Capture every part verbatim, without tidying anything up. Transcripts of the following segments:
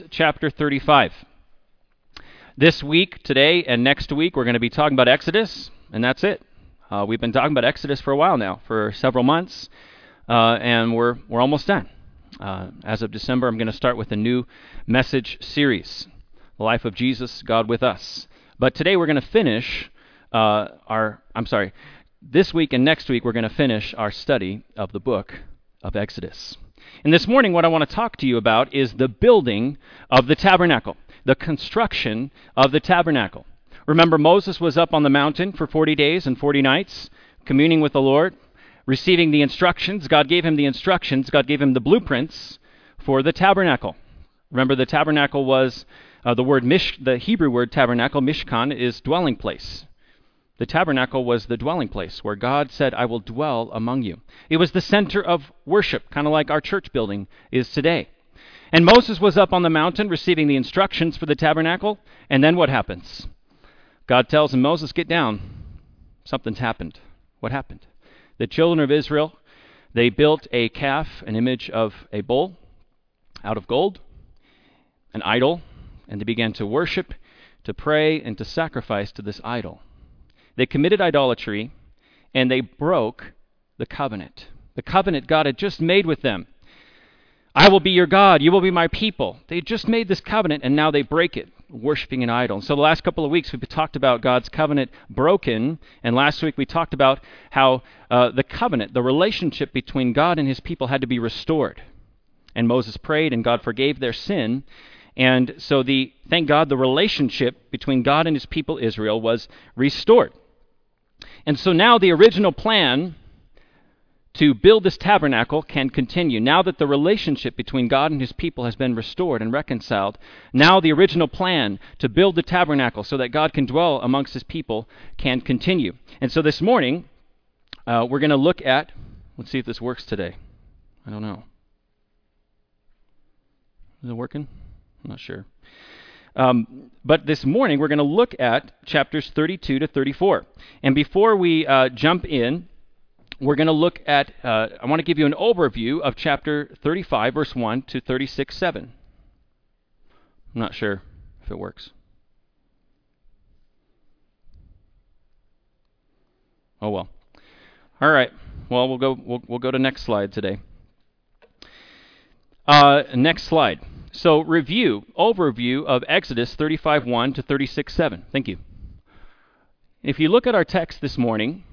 chapter thirty-five. This week, today, and next week, we're going to be talking about Exodus, and that's it. Uh, we've been talking about Exodus for a while now, for several months, uh, and we're we're almost done. Uh, as of December, I'm going to start with a new message series, The Life of Jesus, God with Us. But today we're going to finish uh, our, I'm sorry, this week and next week we're going to finish our study of the book of Exodus. And this morning what I want to talk to you about is the building of the tabernacle, the construction of the tabernacle. Remember, Moses was up on the mountain for forty days and forty nights, communing with the Lord, receiving the instructions. God gave him the instructions. God gave him the blueprints for the tabernacle. Remember, the tabernacle was, uh, the word mish, the Hebrew word tabernacle, mishkan, is dwelling place. The tabernacle was the dwelling place where God said, I will dwell among you. It was the center of worship, kind of like our church building is today. And Moses was up on the mountain receiving the instructions for the tabernacle, and then what happens? God tells him, Moses, get down. Something's happened. What happened? The children of Israel, they built a calf, an image of a bull out of gold, an idol, and they began to worship, to pray, and to sacrifice to this idol. They committed idolatry, and they broke the covenant. The covenant God had just made with them. I will be your God, you will be my people. They just made this covenant, and now they break it, worshiping an idol. And so the last couple of weeks we've talked about God's covenant broken, and last week we talked about how uh, the covenant, the relationship between God and his people had to be restored. And Moses prayed, and God forgave their sin. And so the thank God the relationship between God and his people Israel was restored. And so now the original plan to build this tabernacle can continue. Now that the relationship between God and his people has been restored and reconciled, now the original plan to build the tabernacle so that God can dwell amongst his people can continue. And so this morning, uh, we're going to look at, let's see if this works today. I don't know. Is it working? I'm not sure. Um, but this morning, we're going to look at chapters thirty-two to thirty-four. And before we uh, jump in, we're going to look at, uh, I want to give you an overview of chapter thirty-five, verse one to thirty-six, seven. I'm not sure if it works. Oh, well. All right. Well, we'll go, we'll, we'll go to next slide today. Uh, next slide. So review, overview of Exodus thirty-five, one to thirty-six, seven. Thank you. If you look at our text this morning,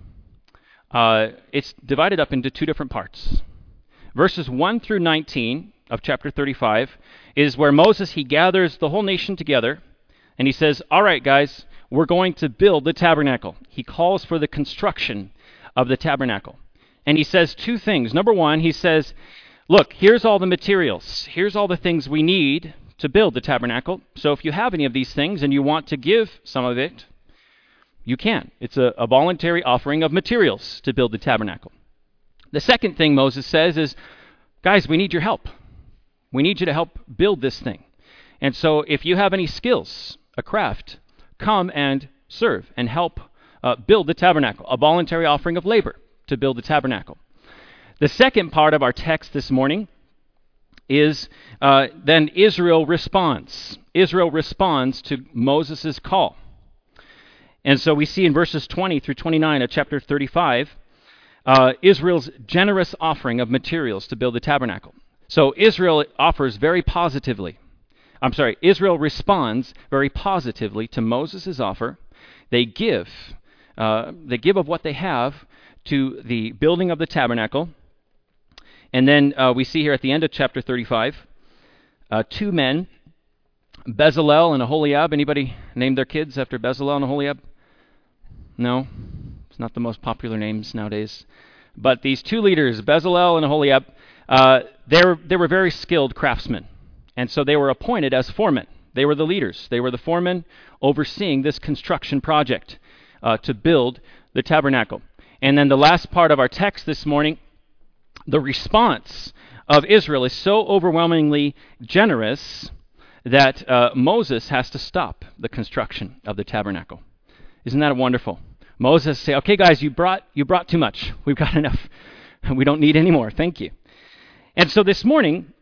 uh, it's divided up into two different parts. Verses one through nineteen of chapter thirty-five is where Moses, he gathers the whole nation together, and he says, all right, guys, we're going to build the tabernacle. He calls for the construction of the tabernacle. And he says two things. Number one, he says, look, here's all the materials. Here's all the things we need to build the tabernacle. So if you have any of these things and you want to give some of it, you can. It's a, a voluntary offering of materials to build the tabernacle. The second thing Moses says is, guys, we need your help. We need you to help build this thing. And so if you have any skills, a craft, come and serve and help uh, build the tabernacle, a voluntary offering of labor to build the tabernacle. The second part of our text this morning is uh, then Israel responds. Israel responds to Moses' call. And so we see in verses twenty through twenty-nine of chapter thirty-five, uh, Israel's generous offering of materials to build the tabernacle. So Israel offers very positively. I'm sorry, Israel responds very positively to Moses' offer. They give, uh, they give of what they have to the building of the tabernacle. And then uh, we see here at the end of chapter thirty-five, uh, two men, Bezalel and Aholiab. Anybody name their kids after Bezalel and Aholiab? No? It's not the most popular names nowadays. But these two leaders, Bezalel and Aholiab, uh, they were, they were very skilled craftsmen. And so they were appointed as foremen. They were the leaders. They were the foremen overseeing this construction project uh, to build the tabernacle. And then the last part of our text this morning, the response of Israel is so overwhelmingly generous that uh, Moses has to stop the construction of the tabernacle. Isn't that wonderful? Moses say, okay, guys, you brought you brought too much. We've got enough. We don't need any more. Thank you. And so this morning,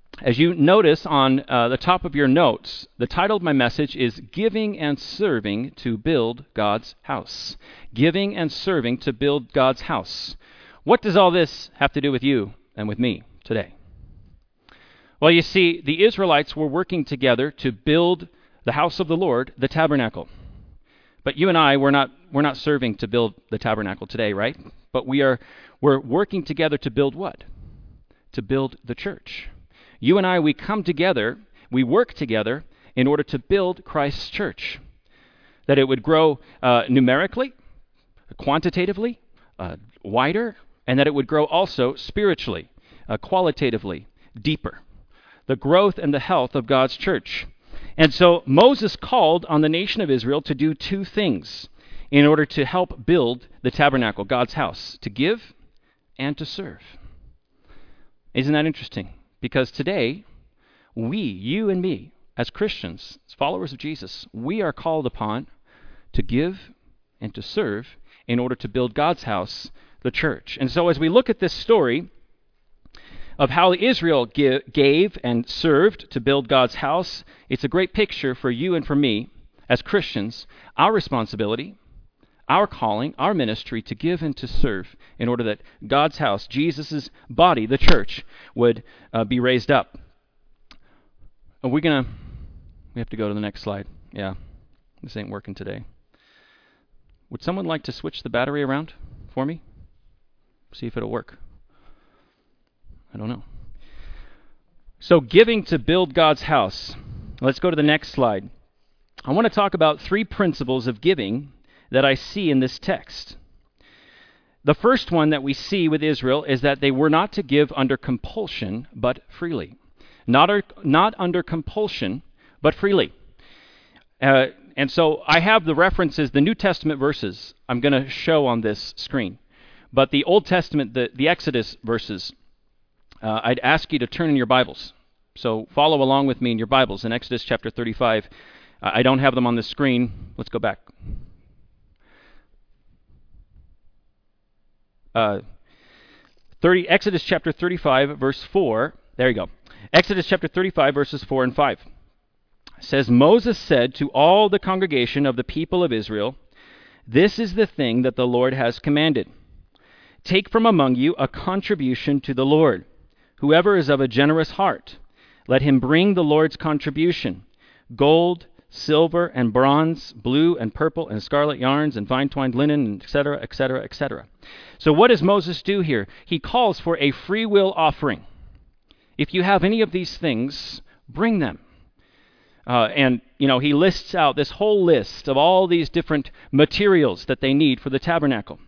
As you notice on uh, the top of your notes, the title of my message is Giving and Serving to Build God's House. Giving and Serving to Build God's House. What does all this have to do with you and with me today? Well, you see, the Israelites were working together to build the house of the Lord, the tabernacle. But you and I, we're not we're not serving to build the tabernacle today, right? But we are we're working together to build what? To build the church. You and I, we come together, we work together in order to build Christ's church. That it would grow uh, numerically, quantitatively, uh, wider, and that it would grow also spiritually, uh, qualitatively, deeper. The growth and the health of God's church. And so Moses called on the nation of Israel to do two things in order to help build the tabernacle, God's house, to give and to serve. Isn't that interesting? Because today, we, you and me, as Christians, as followers of Jesus, we are called upon to give and to serve in order to build God's house, the church. And so as we look at this story of how Israel give, gave and served to build God's house, it's a great picture for you and for me, as Christians, our responsibility, our calling, our ministry to give and to serve in order that God's house, Jesus' body, the church, would uh, be raised up. Are we going to... We have to go to the next slide. Yeah, this ain't working today. Would someone like to switch the battery around for me? See if it'll work. I don't know. So giving to build God's house. Let's go to the next slide. I want to talk about three principles of giving that I see in this text. The first one that we see with Israel is that they were not to give under compulsion, but freely. Not, ar- not under compulsion, but freely. Uh, and so I have the references, the New Testament verses I'm going to show on this screen. But the Old Testament, the, the Exodus verses, uh, I'd ask you to turn in your Bibles. So follow along with me in your Bibles in Exodus chapter thirty-five. Uh, I don't have them on the screen. Let's go back. Uh, thirty Exodus chapter thirty-five, verse four. There you go. Exodus chapter thirty-five, verses four and five. It says, Moses said to all the congregation of the people of Israel, "This is the thing that the Lord has commanded. Take from among you a contribution to the Lord. Whoever is of a generous heart, let him bring the Lord's contribution, gold, silver, and bronze, blue and purple and scarlet yarns, and fine-twined linen, et cetera, et cetera, et cetera" So what does Moses do here? He calls for a free will offering. If you have any of these things, bring them. Uh, and, you know, he lists out this whole list of all these different materials that they need for the tabernacle.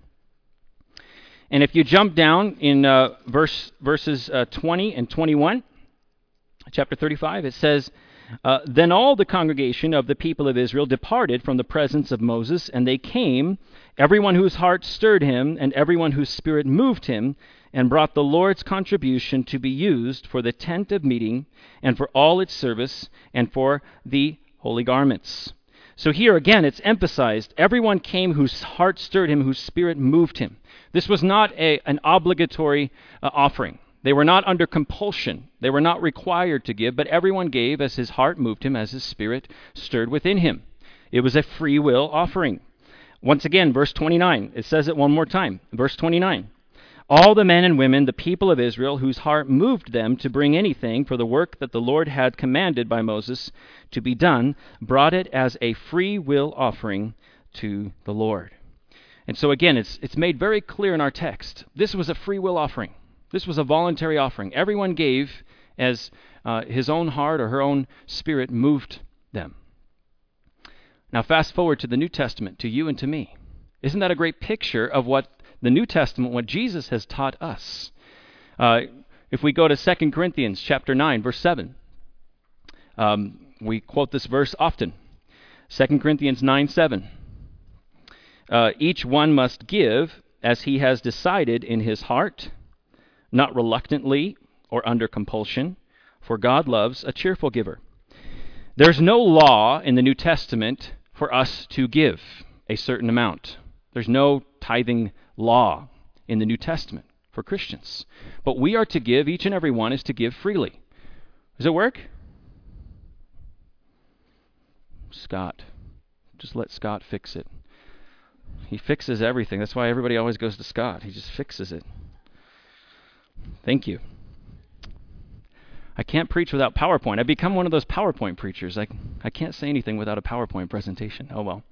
And if you jump down in uh, verse verses uh, twenty and twenty-one, chapter thirty-five, it says, Uh, then all the congregation of the people of Israel departed from the presence of Moses, and they came, everyone whose heart stirred him, and everyone whose spirit moved him, and brought the Lord's contribution to be used for the tent of meeting, and for all its service, and for the holy garments. So here again, it's emphasized, everyone came whose heart stirred him, whose spirit moved him. This was not a, an obligatory uh, offering. They were not under compulsion. They were not required to give, but everyone gave as his heart moved him, as his spirit stirred within him. It was a free will offering. Once again, verse twenty-nine, it says it one more time. Verse twenty-nine, all the men and women, the people of Israel, whose heart moved them to bring anything for the work that the Lord had commanded by Moses to be done, brought it as a free will offering to the Lord. And so again, it's it's made very clear in our text. This was a free will offering. This was a voluntary offering. Everyone gave as uh, his own heart or her own spirit moved them. Now fast forward to the New Testament, to you and to me. Isn't that a great picture of what the New Testament, what Jesus has taught us? Uh, if we go to Second Corinthians chapter nine, verse seven, um, we quote this verse often. Second Corinthians nine, seven. Uh, Each one must give as he has decided in his heart, not reluctantly or under compulsion, for God loves a cheerful giver. There's no law in the New Testament for us to give a certain amount. There's no tithing law in the New Testament for Christians. But we are to give, each and every one is to give freely. Does it work? Scott. Just let Scott fix it. He fixes everything. That's why everybody always goes to Scott. He just fixes it. Thank you. I can't preach without PowerPoint. I've become one of those PowerPoint preachers. I, I can't say anything without a PowerPoint presentation. Oh, well.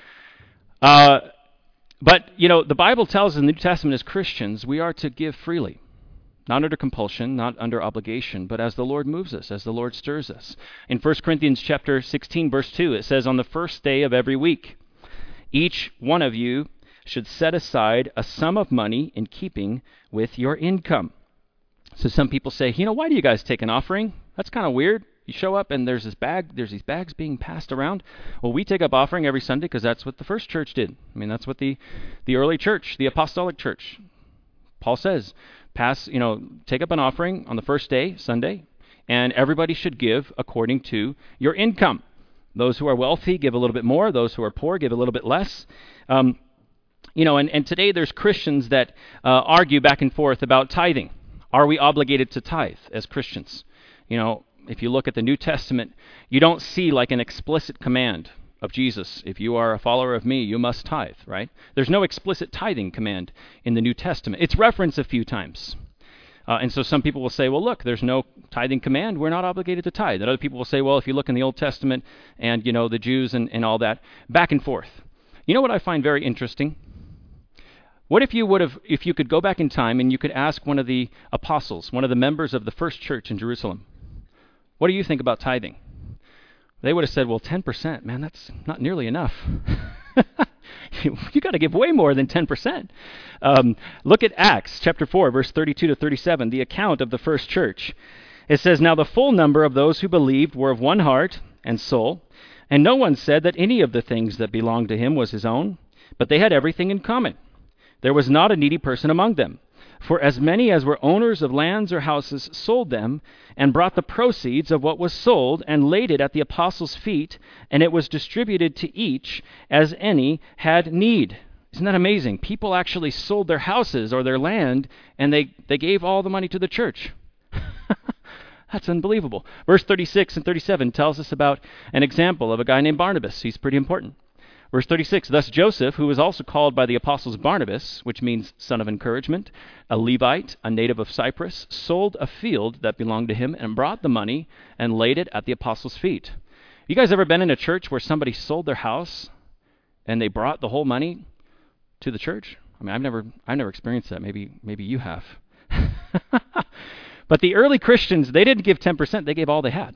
Uh, but, you know, the Bible tells us in the New Testament as Christians, we are to give freely. Not under compulsion, not under obligation, but as the Lord moves us, as the Lord stirs us. In First Corinthians chapter sixteen, verse two, it says, on the first day of every week, each one of you should set aside a sum of money in keeping with your income. So some people say, you know, why do you guys take an offering? That's kind of weird. You show up and there's this bag, there's these bags being passed around. Well, we take up offering every Sunday because that's what the first church did. I mean, that's what the, the early church, the apostolic church, Paul says, pass, you know, take up an offering on the first day, Sunday, and everybody should give according to your income. Those who are wealthy give a little bit more. Those who are poor give a little bit less. Um, you know, and, and today there's Christians that uh, argue back and forth about tithing. Are we obligated to tithe as Christians? You know, if you look at the New Testament, you don't see like an explicit command of Jesus. If you are a follower of me, you must tithe, right? There's no explicit tithing command in the New Testament. It's referenced a few times. Uh, and so some people will say, well, look, there's no tithing command. We're not obligated to tithe. And other people will say, well, if you look in the Old Testament and, you know, the Jews and, and all that, back and forth. You know what I find very interesting? What if you would have, if you could go back in time and you could ask one of the apostles, one of the members of the first church in Jerusalem, what do you think about tithing? They would have said, well, ten percent, man, that's not nearly enough. you you got to give way more than ten percent. Um, look at Acts chapter four, verse thirty-two to thirty-seven, the account of the first church. It says, now the full number of those who believed were of one heart and soul, and no one said that any of the things that belonged to him was his own, but they had everything in common. There was not a needy person among them. For as many as were owners of lands or houses sold them, and brought the proceeds of what was sold, and laid it at the apostles' feet, and it was distributed to each as any had need. Isn't that amazing? People actually sold their houses or their land, and they, they gave all the money to the church. That's unbelievable. Verse thirty-six and thirty-seven tells us about an example of a guy named Barnabas. He's pretty important. Verse thirty-six, thus Joseph, who was also called by the apostles Barnabas, which means son of encouragement, a Levite, a native of Cyprus, sold a field that belonged to him and brought the money and laid it at the apostles' feet. You guys ever been in a church where somebody sold their house and they brought the whole money to the church? I mean, I've never, I've never experienced that. Maybe, maybe you have. But the early Christians, they didn't give ten percent. They gave all they had.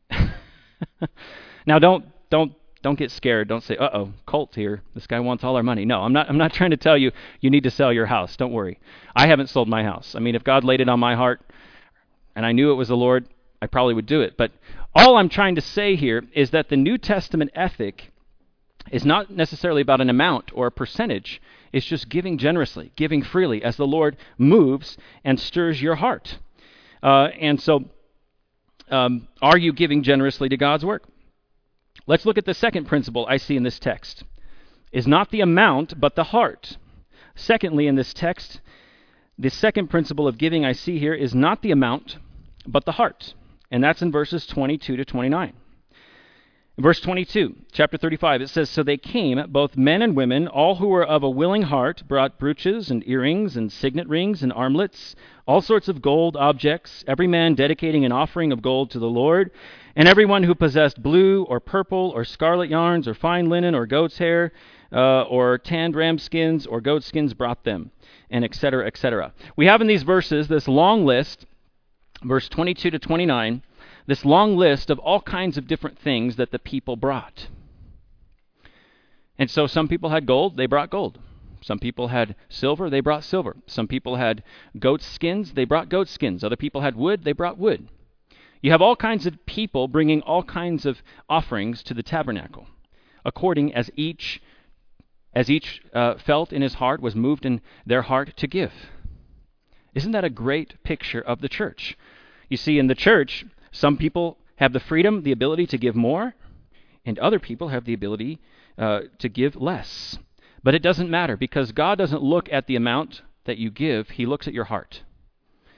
Now, don't, don't, Don't get scared. Don't say, uh-oh, cult here. This guy wants all our money. No, I'm not I'm not trying to tell you you need to sell your house. Don't worry. I haven't sold my house. I mean, if God laid it on my heart and I knew it was the Lord, I probably would do it. But all I'm trying to say here is that the New Testament ethic is not necessarily about an amount or a percentage. It's just giving generously, giving freely as the Lord moves and stirs your heart. Uh, and so, um, are you giving generously to God's work? Let's look at the second principle I see in this text. Is not the amount, but the heart. Secondly, in this text, the second principle of giving I see here is not the amount, but the heart. And that's in verses twenty-two to twenty-nine. In verse twenty-two, chapter thirty-five, it says, so they came, both men and women, all who were of a willing heart, brought brooches and earrings and signet rings and armlets, all sorts of gold objects, every man dedicating an offering of gold to the Lord. And everyone who possessed blue or purple or scarlet yarns or fine linen or goat's hair uh, or tanned ram skins or goat skins brought them, and et cetera, et cetera. We have in these verses this long list, verse twenty-two to twenty-nine, this long list of all kinds of different things that the people brought. And so some people had gold, they brought gold. Some people had silver, they brought silver. Some people had goat skins, they brought goat skins. Other people had wood, they brought wood. You have all kinds of people bringing all kinds of offerings to the tabernacle, according as each as each uh, felt in his heart, was moved in their heart to give. Isn't that a great picture of the church? You see, in the church, some people have the freedom, the ability to give more, and other people have the ability uh, to give less. But it doesn't matter, because God doesn't look at the amount that you give. He looks at your heart.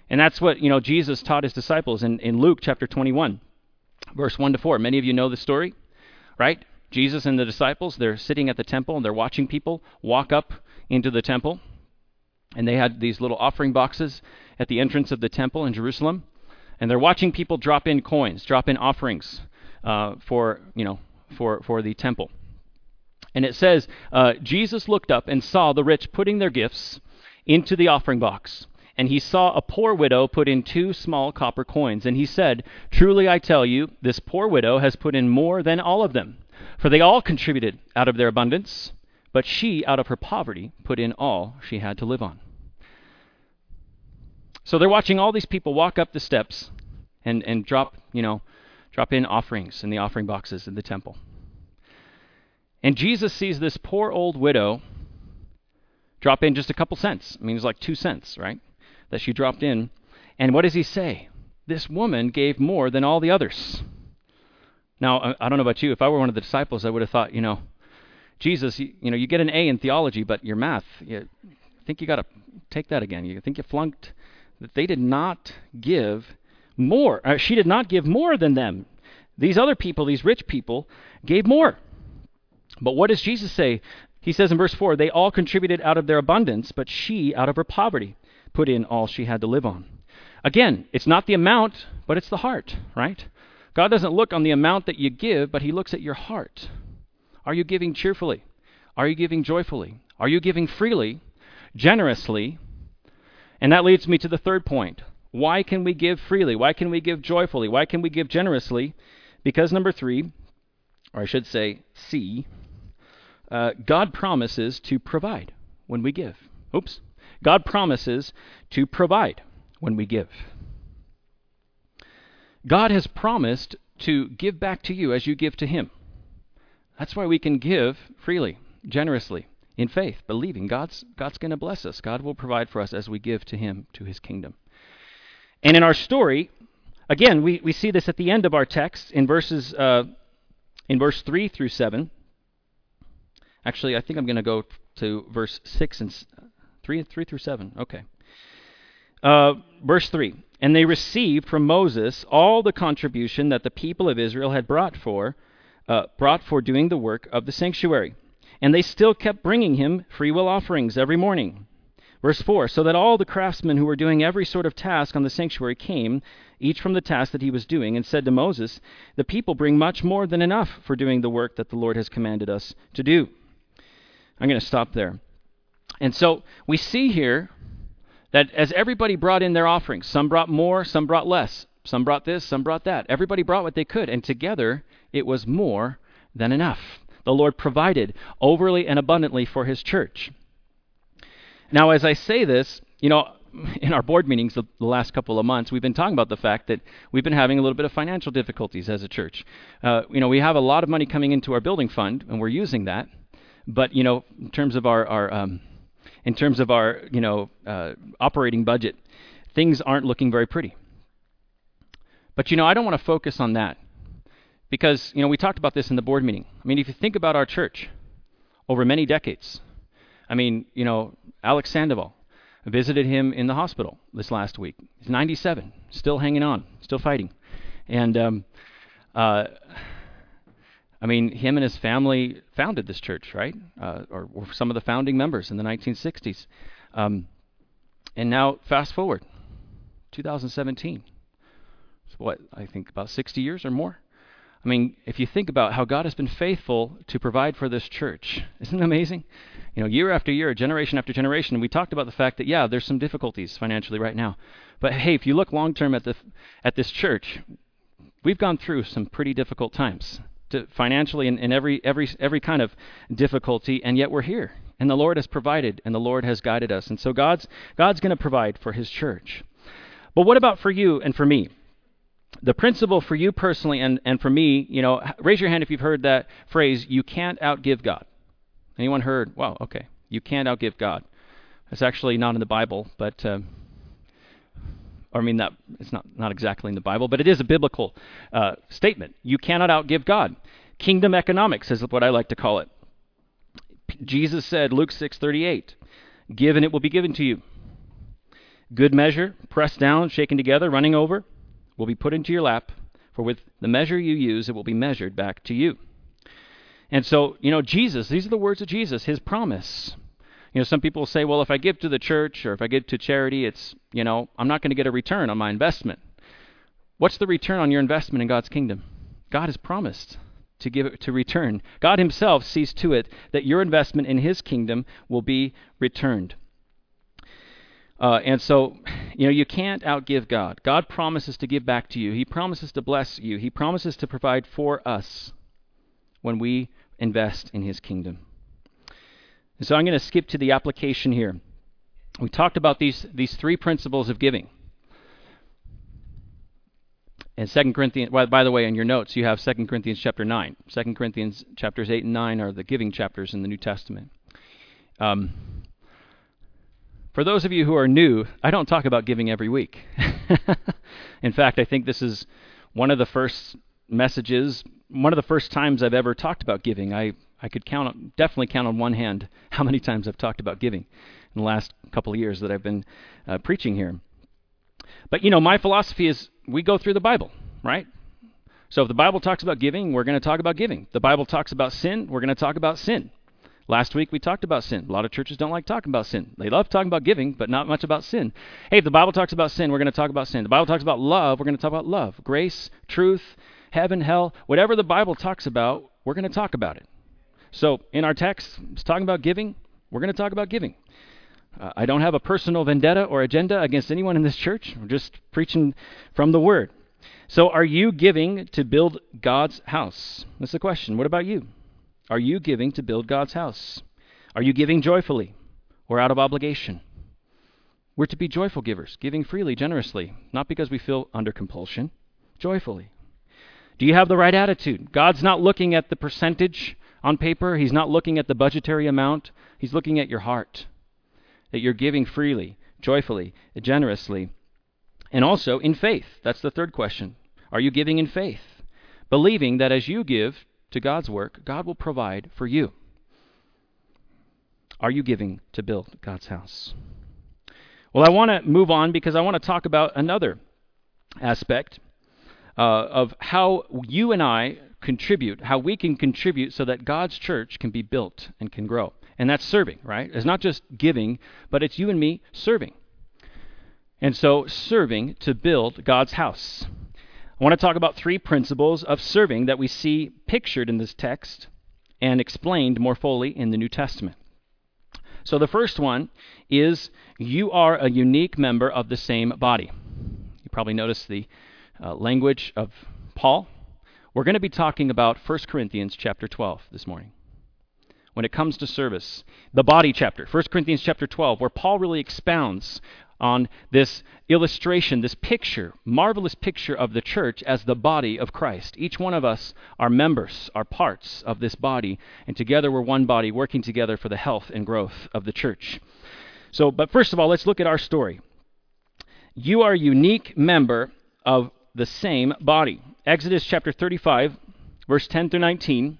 And that's what, you know, Jesus taught his disciples in, in Luke chapter twenty-one, verse one to four. Many of you know the story, right? Jesus and the disciples, they're sitting at the temple and they're watching people walk up into the temple. And they had these little offering boxes at the entrance of the temple in Jerusalem. And they're watching people drop in coins, drop in offerings uh, for, you know, for, for the temple. And it says, uh, Jesus looked up and saw the rich putting their gifts into the offering box. And he saw a poor widow put in two small copper coins. And he said, "Truly I tell you, this poor widow has put in more than all of them. For they all contributed out of their abundance, but she, out of her poverty, put in all she had to live on." So they're watching all these people walk up the steps and, and drop, you know, drop in offerings in the offering boxes in the temple. And Jesus sees this poor old widow drop in just a couple cents. I mean, it's like two cents, right, that she dropped in. And what does he say? This woman gave more than all the others. Now, I don't know about you. If I were one of the disciples, I would have thought, you know, Jesus, you, you know, you get an A in theology, but your math, you think you got to take that again. You think you flunked. That they did not give more. Uh, she did not give more than them. These other people, these rich people, gave more. But what does Jesus say? He says in verse four, they all contributed out of their abundance, but she, out of her poverty, put in all she had to live on. Again, it's not the amount, but it's the heart, right? God doesn't look on the amount that you give, but he looks at your heart. Are you giving cheerfully? Are you giving joyfully? Are you giving freely, generously? And that leads me to the third point. Why can we give freely? Why can we give joyfully? Why can we give generously? Because number three, or I should say C, uh, God promises to provide when we give. Oops. God promises to provide when we give. God has promised to give back to you as you give to him. That's why we can give freely, generously, in faith, believing God's God's going to bless us. God will provide for us as we give to him, to his kingdom. And in our story, again, we, we see this at the end of our text in verses uh, in verse three through seven. Actually, I think I'm going to go to verse six and three, three through seven. Okay. Uh, verse three. And they received from Moses all the contribution that the people of Israel had brought for, uh, brought for doing the work of the sanctuary. And they still kept bringing him freewill offerings every morning. Verse four, so that all the craftsmen who were doing every sort of task on the sanctuary came, each from the task that he was doing, and said to Moses, the people bring much more than enough for doing the work that the Lord has commanded us to do. I'm going to stop there. And so we see here that as everybody brought in their offerings, some brought more, some brought less, some brought this, some brought that. Everybody brought what they could, and together it was more than enough. The Lord provided overly and abundantly for his church. Now, as I say this, you know, in our board meetings the, the last couple of months, we've been talking about the fact that we've been having a little bit of financial difficulties as a church. Uh, you know, we have a lot of money coming into our building fund, and we're using that. But, you know, in terms of our, our um, in terms of our, you know, uh, operating budget, things aren't looking very pretty. But, you know, I don't want to focus on that. Because, you know, we talked about this in the board meeting. I mean, if you think about our church over many decades, I mean, you know, Alex Sandoval, I visited him in the hospital this last week. He's ninety-seven, still hanging on, still fighting. And, um, uh, I mean, him and his family founded this church, right? Uh, or were some of the founding members in the nineteen sixties. Um, and now, fast forward, two thousand seventeen. So what, I think about sixty years or more? I mean, if you think about how God has been faithful to provide for this church, isn't it amazing? You know, year after year, generation after generation, we talked about the fact that, yeah, there's some difficulties financially right now. But hey, if you look long-term at the at this church, we've gone through some pretty difficult times, to financially and in every every every kind of difficulty, and yet we're here. And the Lord has provided, and the Lord has guided us. And so God's God's going to provide for his church. But what about for you and for me? The principle for you personally and, and for me, you know, raise your hand if you've heard that phrase, you can't outgive God. Anyone heard? Wow, okay. You can't outgive God. It's actually not in the Bible, but, uh, or I mean, that it's not, not exactly in the Bible, but it is a biblical uh, statement. You cannot outgive God. Kingdom economics is what I like to call it. Jesus said, Luke six thirty-eight, give and it will be given to you. Good measure, pressed down, shaken together, running over, will be put into your lap. For with the measure you use, it will be measured back to you. And so, you know, Jesus, these are the words of Jesus, his promise. You know, some people say, well, if I give to the church or if I give to charity, it's, you know, I'm not going to get a return on my investment. What's the return on your investment in God's kingdom? God has promised to give it to return. God himself sees to it that your investment in his kingdom will be returned. Uh, and so, you know, you can't outgive God. God promises to give back to you. He promises to bless you. He promises to provide for us when we invest in his kingdom. And so I'm going to skip to the application here. We talked about these, these three principles of giving. And Second Corinthians, well, by the way, in your notes, you have Second Corinthians chapter nine. Second Corinthians chapters eight and nine are the giving chapters in the New Testament. Um, for those of you who are new, I don't talk about giving every week. In fact, I think this is one of the first messages, one of the first times I've ever talked about giving. I, I could count, on, definitely count on one hand how many times I've talked about giving in the last couple of years that I've been uh, preaching here. But, you know, my philosophy is we go through the Bible, right? So if the Bible talks about giving, we're going to talk about giving. The Bible talks about sin, we're going to talk about sin. Last week we talked about sin. A lot of churches don't like talking about sin. They love talking about giving, but not much about sin. Hey, if the Bible talks about sin, we're going to talk about sin. The Bible talks about love, we're going to talk about love. Grace, truth, heaven, hell, whatever the Bible talks about, we're going to talk about it. So in our text, it's talking about giving, we're going to talk about giving. Uh, I don't have a personal vendetta or agenda against anyone in this church. I'm just preaching from the Word. So are you giving to build God's house? That's the question. What about you? Are you giving to build God's house? Are you giving joyfully or out of obligation? We're to be joyful givers, giving freely, generously, not because we feel under compulsion, joyfully. Do you have the right attitude? God's not looking at the percentage on paper. He's not looking at the budgetary amount. He's looking at your heart, that you're giving freely, joyfully, generously, and also in faith. That's the third question. Are you giving in faith, believing that as you give to God's work, God will provide for you? Are you giving to build God's house? Well, I want to move on because I want to talk about another aspect uh, of how you and I contribute, how we can contribute so that God's church can be built and can grow. And that's serving, right? It's not just giving, but it's you and me serving. And so serving to build God's house. I want to talk about three principles of serving that we see pictured in this text and explained more fully in the New Testament. So the first one is you are a unique member of the same body. You probably noticed the uh, language of Paul. We're going to be talking about First Corinthians chapter twelve this morning. When it comes to service, the body chapter, First Corinthians chapter twelve, where Paul really expounds on this illustration, this picture, marvelous picture of the church as the body of Christ. Each one of us are members, are parts of this body, and together we're one body working together for the health and growth of the church. So, but first of all, let's look at our story. You are a unique member of the same body. Exodus chapter thirty-five, verse ten through nineteen.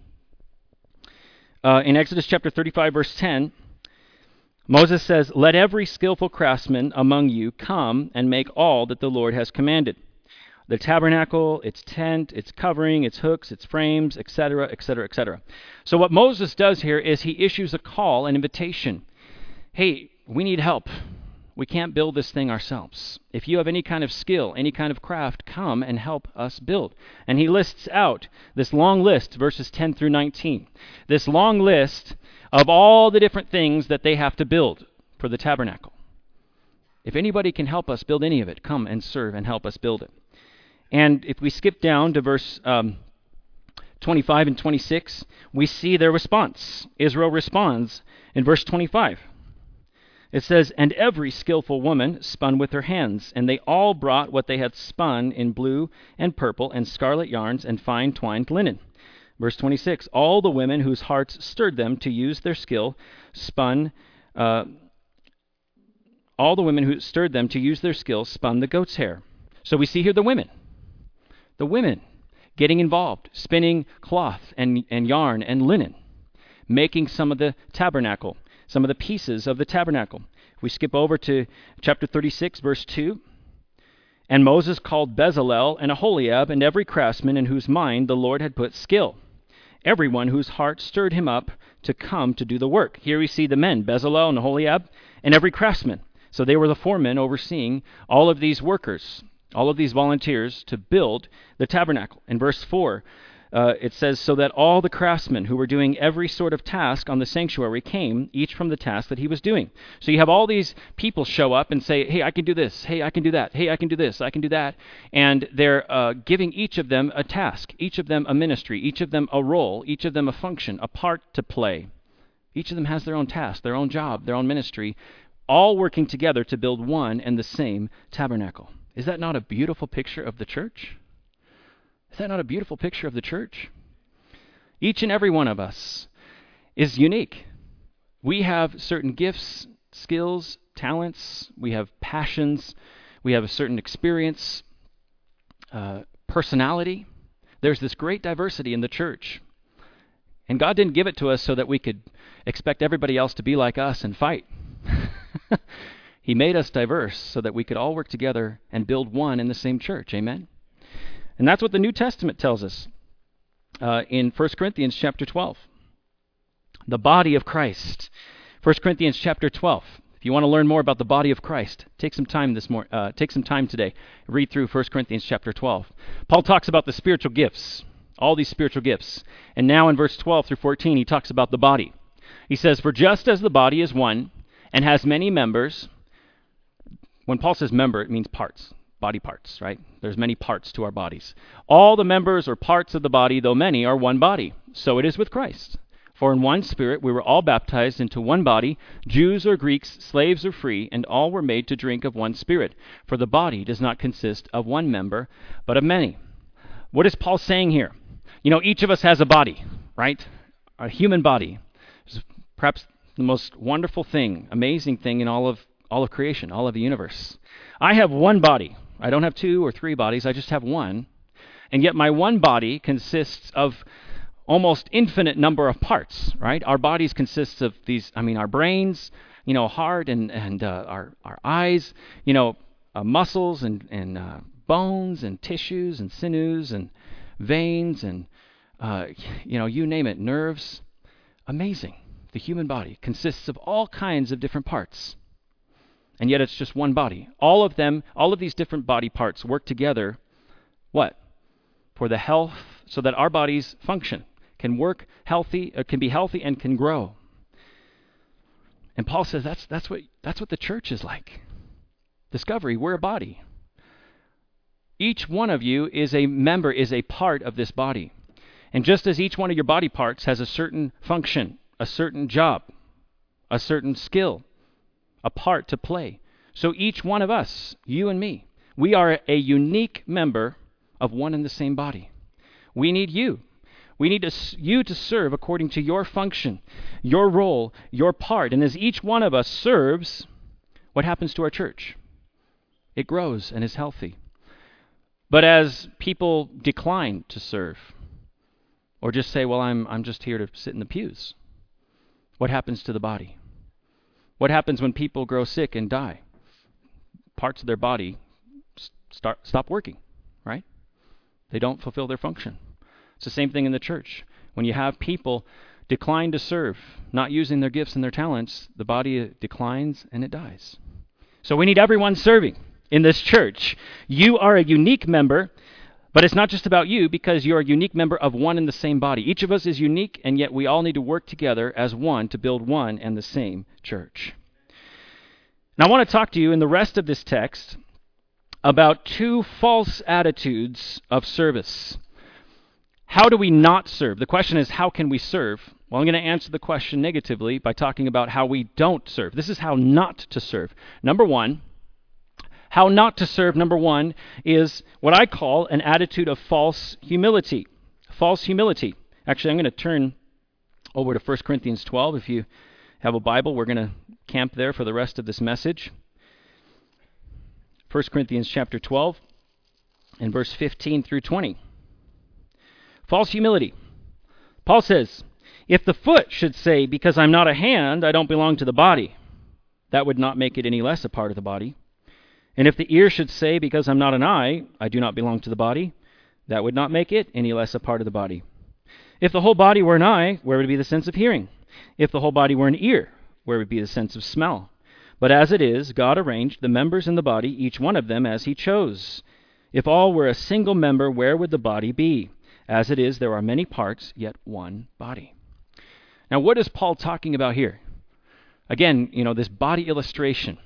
Uh, in Exodus chapter thirty-five, verse ten, Moses says, "Let every skillful craftsman among you come and make all that the Lord has commanded. The tabernacle, its tent, its covering, its hooks, its frames, et cetera, et cetera, et cetera" So what Moses does here is he issues a call, an invitation. Hey, we need help. We can't build this thing ourselves. If you have any kind of skill, any kind of craft, come and help us build. And he lists out this long list, verses ten through nineteen. This long list of all the different things that they have to build for the tabernacle. If anybody can help us build any of it, come and serve and help us build it. And if we skip down to verse um, twenty-five and twenty-six, we see their response. Israel responds in verse twenty-five. It says, "And every skillful woman spun with her hands, and they all brought what they had spun in blue and purple and scarlet yarns and fine twined linen." Verse twenty-six, "All the women whose hearts stirred them to use their skill spun, uh, all the women who stirred them to use their skill spun the goat's hair." So we see here the women, the women getting involved, spinning cloth and, and yarn and linen, making some of the tabernacle, some of the pieces of the tabernacle. We skip over to chapter thirty-six, verse two. And Moses called Bezalel and Aholiab and every craftsman in whose mind the Lord had put skill, everyone whose heart stirred him up to come to do the work. Here we see the men, Bezalel and Aholiab, and every craftsman. So they were the foremen overseeing all of these workers, all of these volunteers to build the tabernacle. In verse four, uh, it says, so that all the craftsmen who were doing every sort of task on the sanctuary came, each from the task that he was doing. So you have all these people show up and say, hey, I can do this. Hey, I can do that. Hey, I can do this. I can do that. And they're uh, giving each of them a task, each of them a ministry, each of them a role, each of them a function, a part to play. Each of them has their own task, their own job, their own ministry, all working together to build one and the same tabernacle. Is that not a beautiful picture of the church? Is that not a beautiful picture of the church? Each and every one of us is unique. We have certain gifts, skills, talents. We have passions. We have a certain experience, uh, personality. There's this great diversity in the church. And God didn't give it to us so that we could expect everybody else to be like us and fight. He made us diverse so that we could all work together and build one in the same church. Amen? And that's what the New Testament tells us uh, in First Corinthians chapter twelve. The body of Christ. First Corinthians chapter twelve. If you want to learn more about the body of Christ, take some time this mor- uh, take some time today. Read through First Corinthians chapter twelve. Paul talks about the spiritual gifts, all these spiritual gifts. And now in verse twelve through fourteen, he talks about the body. He says, for just as the body is one and has many members, when Paul says member, it means parts. Body parts, right? There's many parts to our bodies. All the members or parts of the body, though many, are one body. So it is with Christ. For in one Spirit we were all baptized into one body, Jews or Greeks, slaves or free, and all were made to drink of one Spirit. For the body does not consist of one member, but of many. What is Paul saying here? You know, each of us has a body, right? A human body. It's perhaps the most wonderful thing, amazing thing in all of all of creation, all of the universe. I have one body. I don't have two or three bodies. I just have one. And yet my one body consists of almost infinite number of parts, right? Our bodies consist of these, I mean, our brains, you know, heart and, and uh, our, our eyes, you know, uh, muscles and, and uh, bones and tissues and sinews and veins and, uh, you know, you name it, nerves. Amazing. The human body consists of all kinds of different parts. And yet it's just one body. All of them, all of these different body parts work together, what? For the health, so that our bodies function, can work healthy, uh, can be healthy and can grow. And Paul says that's that's what that's what the church is like. Discovery, we're a body. Each one of you is a member, is a part of this body. And just as each one of your body parts has a certain function, a certain job, a certain skill, a part to play. So each one of us, you and me, we are a unique member of one and the same body. We need you. We need to, you to serve according to your function, your role, your part. And as each one of us serves, what happens to our church? It grows and is healthy. But as people decline to serve, or just say, well, I'm I'm just here to sit in the pews, what happens to the body? What happens when people grow sick and die? Parts of their body start stop working, right? They don't fulfill their function. It's the same thing in the church. When you have people decline to serve, not using their gifts and their talents, the body declines and it dies. So we need everyone serving in this church. You are a unique member, but it's not just about you because you're a unique member of one and the same body. Each of us is unique, and yet we all need to work together as one to build one and the same church. Now I want to talk to you in the rest of this text about two false attitudes of service. How do we not serve? The question is, how can we serve? Well, I'm going to answer the question negatively by talking about how we don't serve. This is how not to serve. Number one, how not to serve, number one, is what I call an attitude of false humility. False humility. Actually, I'm going to turn over to First Corinthians twelve. If you have a Bible, we're going to camp there for the rest of this message. First Corinthians chapter twelve and verse fifteen through twenty. False humility. Paul says, if the foot should say, because I'm not a hand, I don't belong to the body, that would not make it any less a part of the body. And if the ear should say, because I'm not an eye, I do not belong to the body, that would not make it any less a part of the body. If the whole body were an eye, where would be the sense of hearing? If the whole body were an ear, where would be the sense of smell? But as it is, God arranged the members in the body, each one of them as he chose. If all were a single member, where would the body be? As it is, there are many parts, yet one body. Now, what is Paul talking about here? Again, you know, this body illustration.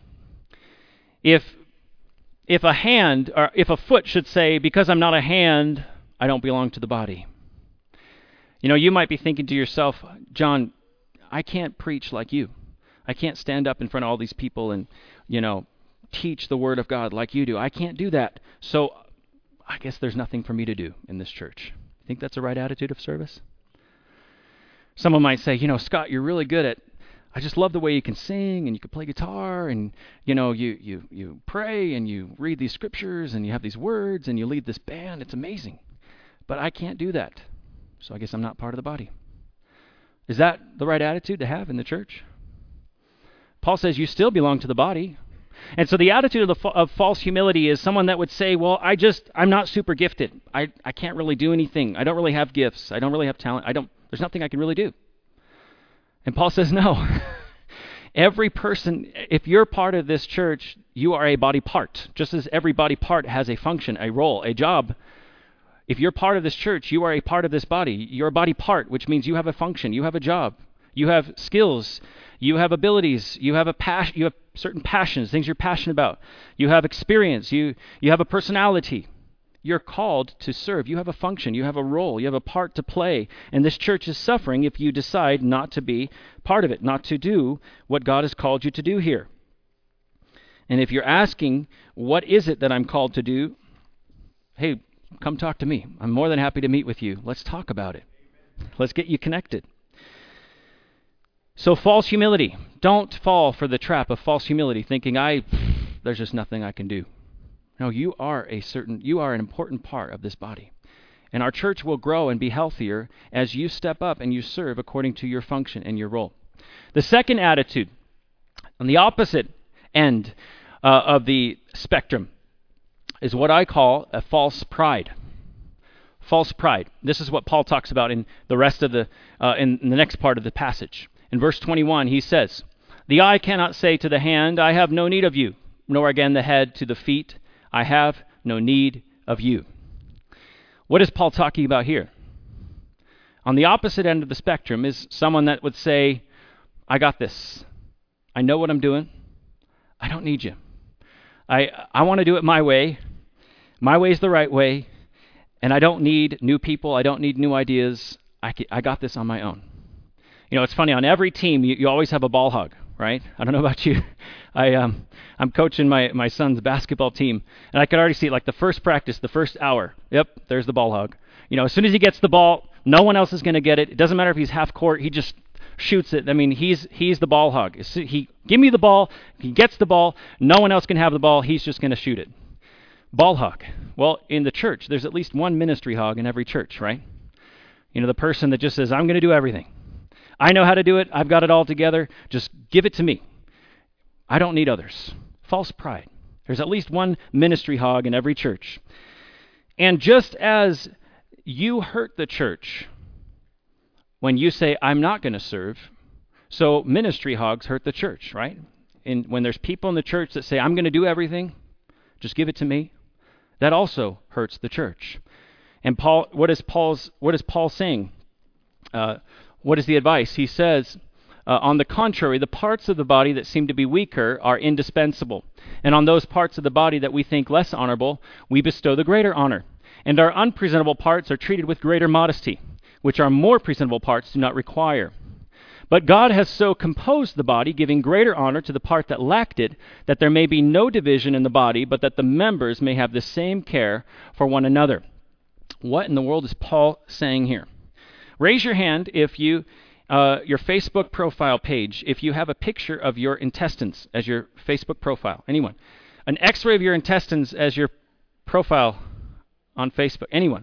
If if a hand, or if a foot should say, because I'm not a hand, I don't belong to the body. You know, you might be thinking to yourself, John, I can't preach like you. I can't stand up in front of all these people and, you know, teach the Word of God like you do. I can't do that. So I guess there's nothing for me to do in this church. Think that's the right attitude of service? Someone might say, you know, Scott, you're really good at, I just love the way you can sing and you can play guitar and, you know, you, you, you pray and you read these scriptures and you have these words and you lead this band. It's amazing. But I can't do that. So I guess I'm not part of the body. Is that the right attitude to have in the church? Paul says you still belong to the body. And so the attitude of, the fa- of false humility is someone that would say, well, I just, I'm not super gifted. I, I can't really do anything. I don't really have gifts. I don't really have talent. I don't, there's nothing I can really do. And Paul says, no. Every person, if you're part of this church, you are a body part. Just as every body part has a function, a role, a job. If you're part of this church, you are a part of this body. You're a body part, which means you have a function, you have a job, you have skills, you have abilities, you have a passion, you have certain passions, things you're passionate about. You have experience, you you have a personality. You're called to serve. You have a function, you have a role, you have a part to play. And this church is suffering if you decide not to be part of it, not to do what God has called you to do here. And if you're asking, what is it that I'm called to do? Hey, come talk to me. I'm more than happy to meet with you. Let's talk about it. Let's get you connected. So false humility. Don't fall for the trap of false humility, thinking, I, there's just nothing I can do. No, you are a certain, you are an important part of this body. And our church will grow and be healthier as you step up and you serve according to your function and your role. The second attitude, on the opposite end uh, of the spectrum, is what I call a false pride. False pride. This is what Paul talks about in the rest of the, uh, in, in the next part of the passage. In verse twenty-one, he says, the eye cannot say to the hand, I have no need of you, nor again the head to the feet, I have no need of you. What is Paul talking about here? On the opposite end of the spectrum is someone that would say, I got this. I know what I'm doing. I don't need you. I I want to do it my way. My way is the right way. And I don't need new people. I don't need new ideas. I, can, I got this on my own. You know, it's funny. On every team, you, you always have a ball hog, right? I don't know about you. I, um, I'm coaching my, my son's basketball team, and I could already see it, like the first practice, the first hour. Yep, there's the ball hog. You know, as soon as he gets the ball, no one else is going to get it. It doesn't matter if he's half court. He just shoots it. I mean, he's he's the ball hog. He give me the ball. He gets the ball. No one else can have the ball. He's just going to shoot it. Ball hog. Well, in the church, there's at least one ministry hog in every church, right? You know, the person that just says, I'm going to do everything. I know how to do it. I've got it all together. Just give it to me. I don't need others. False pride. There's at least one ministry hog in every church. And just as you hurt the church when you say, I'm not going to serve, so ministry hogs hurt the church, right? And when there's people in the church that say, I'm going to do everything, just give it to me, that also hurts the church. And Paul, what is Paul's? What is Paul saying? Uh, what is the advice? He says, uh, on the contrary, the parts of the body that seem to be weaker are indispensable. And on those parts of the body that we think less honorable, we bestow the greater honor. And our unpresentable parts are treated with greater modesty, which our more presentable parts do not require. But God has so composed the body, giving greater honor to the part that lacked it, that there may be no division in the body, but that the members may have the same care for one another. What in the world is Paul saying here? Raise your hand if you, uh, your Facebook profile page, if you have a picture of your intestines as your Facebook profile. Anyone? An x-ray of your intestines as your profile on Facebook. Anyone?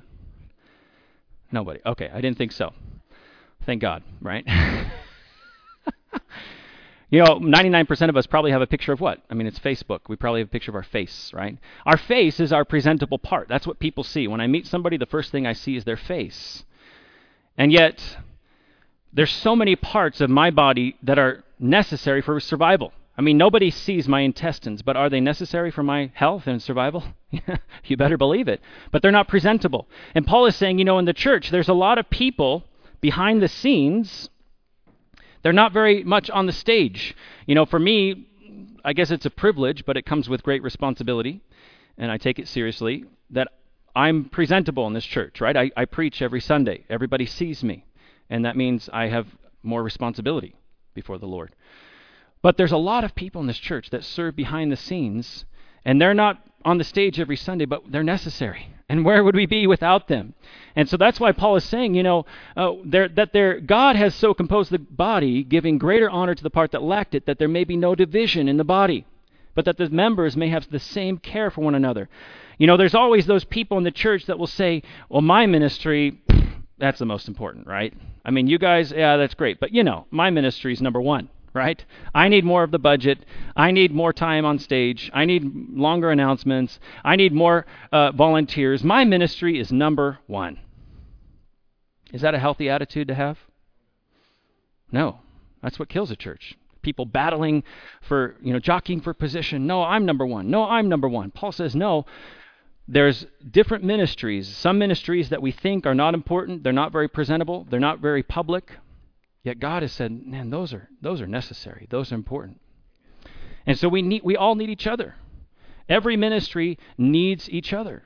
Nobody. Okay, I didn't think so. Thank God, right? You know, ninety-nine percent of us probably have a picture of what? I mean, it's Facebook. We probably have a picture of our face, right? Our face is our presentable part. That's what people see. When I meet somebody, the first thing I see is their face. And yet, there's so many parts of my body that are necessary for survival. I mean, nobody sees my intestines, but are they necessary for my health and survival? You better believe it. But they're not presentable. And Paul is saying, you know, in the church, there's a lot of people behind the scenes. They're not very much on the stage. You know, for me, I guess it's a privilege, but it comes with great responsibility, and I take it seriously, that I'm presentable in this church, right? I, I preach every Sunday. Everybody sees me, and that means I have more responsibility before the Lord. But there's a lot of people in this church that serve behind the scenes, and they're not on the stage every Sunday, but they're necessary. And where would we be without them? And so that's why Paul is saying, you know, uh, there, that there, God has so composed the body, giving greater honor to the part that lacked it, that there may be no division in the body, but that the members may have the same care for one another. You know, there's always those people in the church that will say, well, my ministry, that's the most important, right? I mean, you guys, yeah, that's great, but you know, my ministry is number one. Right? I need more of the budget. I need more time on stage. I need longer announcements. I need more uh, volunteers. My ministry is number one. Is that a healthy attitude to have? No. That's what kills a church. People battling for, you know, jockeying for position. No, I'm number one. No, I'm number one. Paul says, no, there's different ministries. Some ministries that we think are not important. They're not very presentable. They're not very public. Yet God has said, man, those are those are necessary. Those are important. And so we need we all need each other. Every ministry needs each other.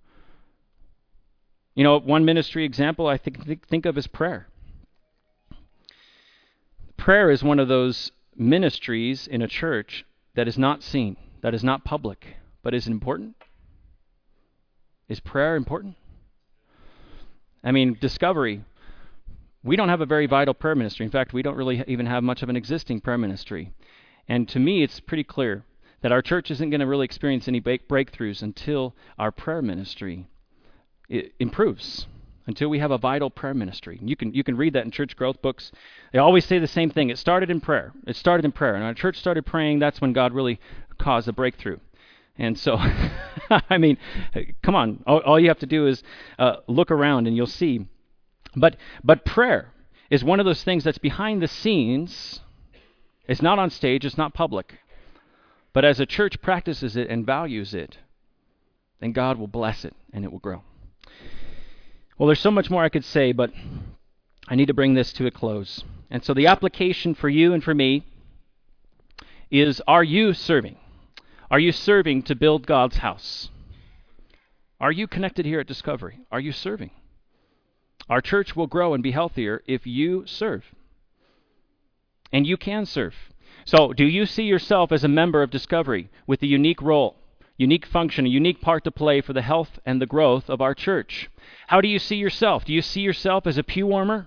You know, one ministry example I think think, think of is prayer. Prayer is one of those ministries in a church that is not seen, that is not public, but is important. Is prayer important? I mean, Discovery, we don't have a very vital prayer ministry. In fact, we don't really even have much of an existing prayer ministry. And to me, it's pretty clear that our church isn't going to really experience any break- breakthroughs until our prayer ministry I- improves, until we have a vital prayer ministry. You can you can read that in church growth books. They always say the same thing. It started in prayer. It started in prayer. And our church started praying. That's when God really caused a breakthrough. And so, I mean, come on. All, all you have to do is uh, look around and you'll see. But but prayer is one of those things that's behind the scenes. It's not on stage. It's not public. But as a church practices it and values it, then God will bless it and it will grow. Well, there's so much more I could say, but I need to bring this to a close. And so the application for you and for me is, are you serving? Are you serving to build God's house? Are you connected here at Discovery? Are you serving? Our church will grow and be healthier if you serve. And you can serve. So, do you see yourself as a member of Discovery with a unique role, unique function, a unique part to play for the health and the growth of our church? How do you see yourself? Do you see yourself as a pew warmer?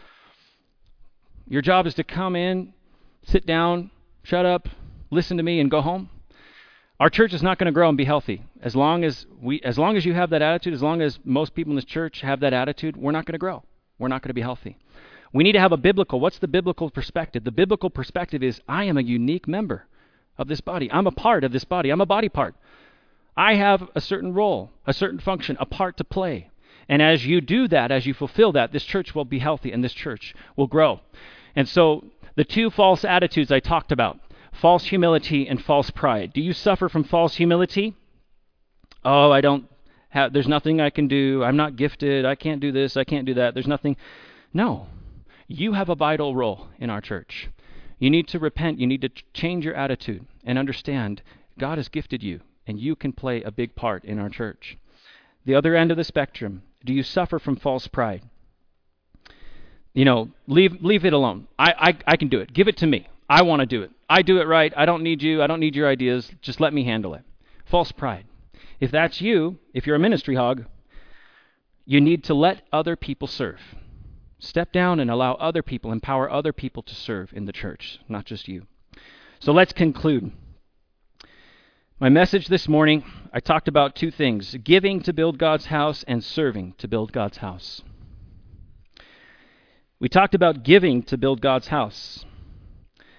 Your job is to come in, sit down, shut up, listen to me, and go home? Our church is not going to grow and be healthy. As long as we, as long as you have that attitude, as long as most people in this church have that attitude, we're not going to grow. We're not going to be healthy. We need to have a biblical, what's the biblical perspective? The biblical perspective is, I am a unique member of this body. I'm a part of this body. I'm a body part. I have a certain role, a certain function, a part to play. And as you do that, as you fulfill that, this church will be healthy and this church will grow. And so the two false attitudes I talked about, false humility and false pride. Do you suffer from false humility? Oh, I don't have, there's nothing I can do. I'm not gifted. I can't do this. I can't do that. There's nothing. No. You have a vital role in our church. You need to repent. You need to change your attitude and understand God has gifted you and you can play a big part in our church. The other end of the spectrum, do you suffer from false pride? You know, leave leave it alone. I, I, I can do it. Give it to me. I want to do it. I do it right. I don't need you. I don't need your ideas. Just let me handle it. False pride. If that's you, if you're a ministry hog, you need to let other people serve. Step down and allow other people, empower other people to serve in the church, not just you. So let's conclude. My message this morning, I talked about two things: giving to build God's house and serving to build God's house. We talked about giving to build God's house.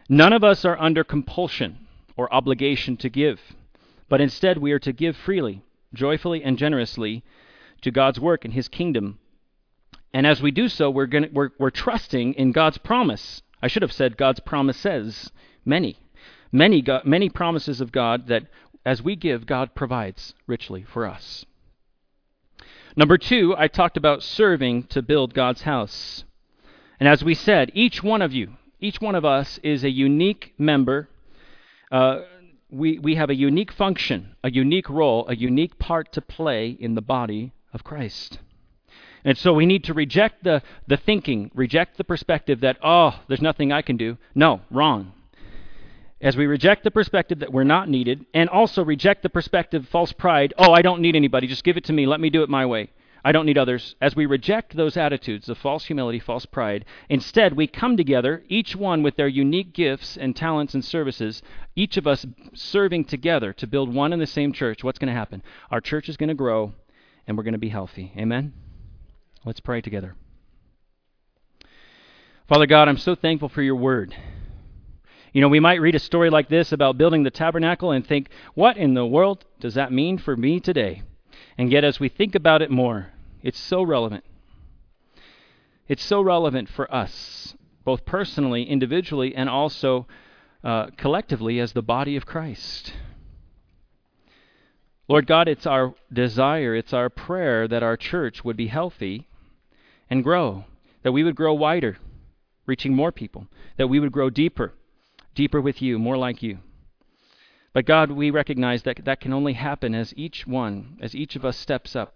None of us are under compulsion or obligation to give, but instead we are to give freely, joyfully, and generously to God's work in His kingdom. And as we do so, we're, gonna, we're, we're trusting in God's promise. I should have said God's promises, many. Many, God, many promises of God that as we give, God provides richly for us. Number two, I talked about serving to build God's house. And as we said, each one of you, each one of us is a unique member. Uh, we, we have a unique function, a unique role, a unique part to play in the body of Christ. And so we need to reject the, the thinking, reject the perspective that, oh, there's nothing I can do. No, wrong. As we reject the perspective that we're not needed, and also reject the perspective, false pride, oh, I don't need anybody, just give it to me, let me do it my way. I don't need others. As we reject those attitudes of false humility, false pride, instead we come together, each one with their unique gifts and talents and services, each of us serving together to build one and the same church. What's going to happen? Our church is going to grow, and we're going to be healthy. Amen? Let's pray together. Father God, I'm so thankful for your word. You know, we might read a story like this about building the tabernacle and think, what in the world does that mean for me today? And yet as we think about it more, it's so relevant. It's so relevant for us, both personally, individually, and also uh, collectively as the body of Christ. Lord God, it's our desire, it's our prayer that our church would be healthy and grow, that we would grow wider, reaching more people, that we would grow deeper, deeper with you, more like you. But God, we recognize that that can only happen as each one, as each of us steps up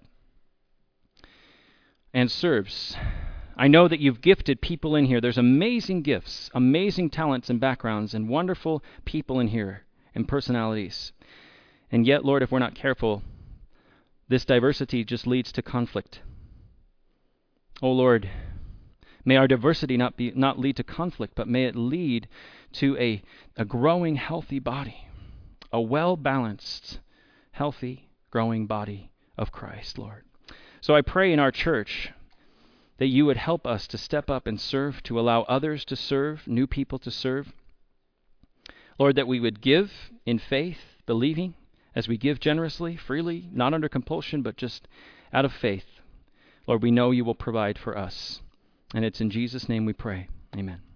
and serves. I know that you've gifted people in here. There's amazing gifts, amazing talents and backgrounds, and wonderful people in here and personalities. And yet, Lord, if we're not careful, this diversity just leads to conflict. Oh, Lord, may our diversity not be not lead to conflict, but may it lead to a, a growing, healthy body, a well-balanced, healthy, growing body of Christ, Lord. So I pray in our church that you would help us to step up and serve, to allow others to serve, new people to serve. Lord, that we would give in faith, believing, as we give generously, freely, not under compulsion, but just out of faith. Lord, we know you will provide for us. And it's in Jesus' name we pray. Amen.